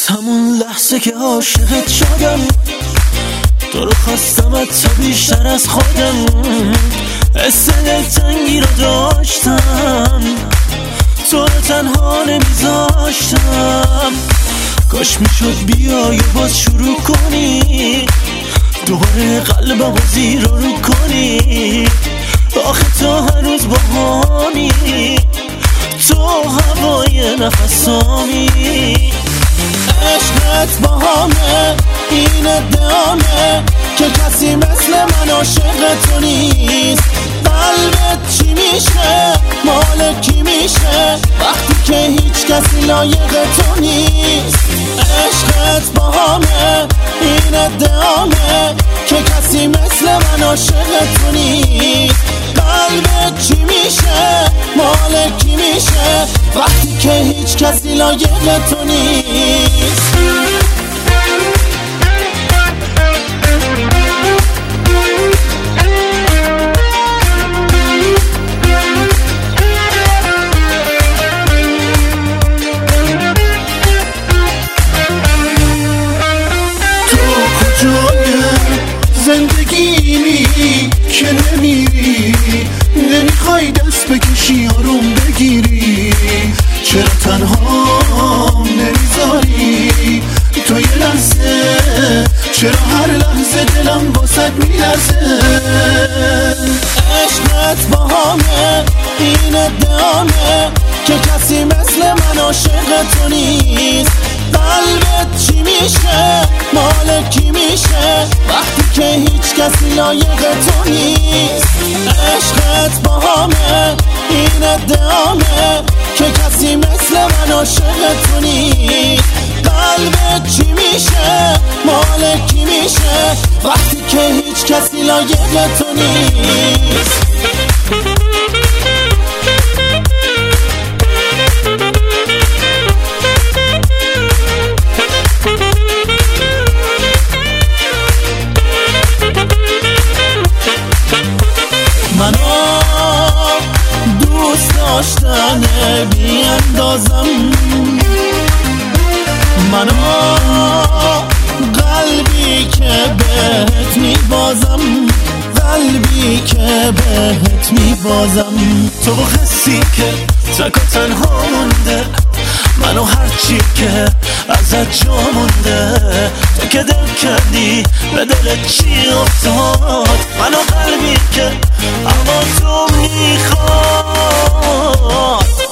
از همون لحظه که عاشقت شدم تو رو خواستمت تا بیشتر از خودم، حس دلتنگی رو داشتم تو رو تنها نمیذاشتم. کاش میشد بیای و باز شروع کنی دوباره قلبم رو زیر رو کنی. آخه تو هنوز با همی تو هوای نفسامی. عشقت با همه این ادعامه که کسی مثل من عاشق تو نیست. قلبت چی میشه مال کی میشه وقتی که هیچ کسی لایق تو نیست. عشقت با همه این ادعامه که کسی مثل من عاشق تو نیست. قلبت چی میشه مال کی میشه وقتی که هیچ کسی لایق تو نیست. زندگیمی که نمیری نمیخوای دست بکشی آروم بگیری. چرا تنها نمیذاری تو یه لحظه؟ چرا هر لحظه دلم واسد میلرزه؟ عشقت با همه این ادعامه که کسی مثل من عاشق تو نیست. قلبت چی میشه مال کی میشه وقتی که هیچ کسی لایق تو نیست. عشقت با همه این ادعامه که کسی مثل من عاشق تو نیست. قلبت چی میشه مال کی میشه وقتی که هیچ کسی لایق تو نیست. منو دوست داشتن بی اندازم، منو قلبی که بهت میبازم، قلبی که بهت میبازم. تو حسی که تک و تنها مونده منو هرچی که ازت جا مونده. تو که دل کردی به دلت چی افتاد منو قلبی که اما تو میخواد.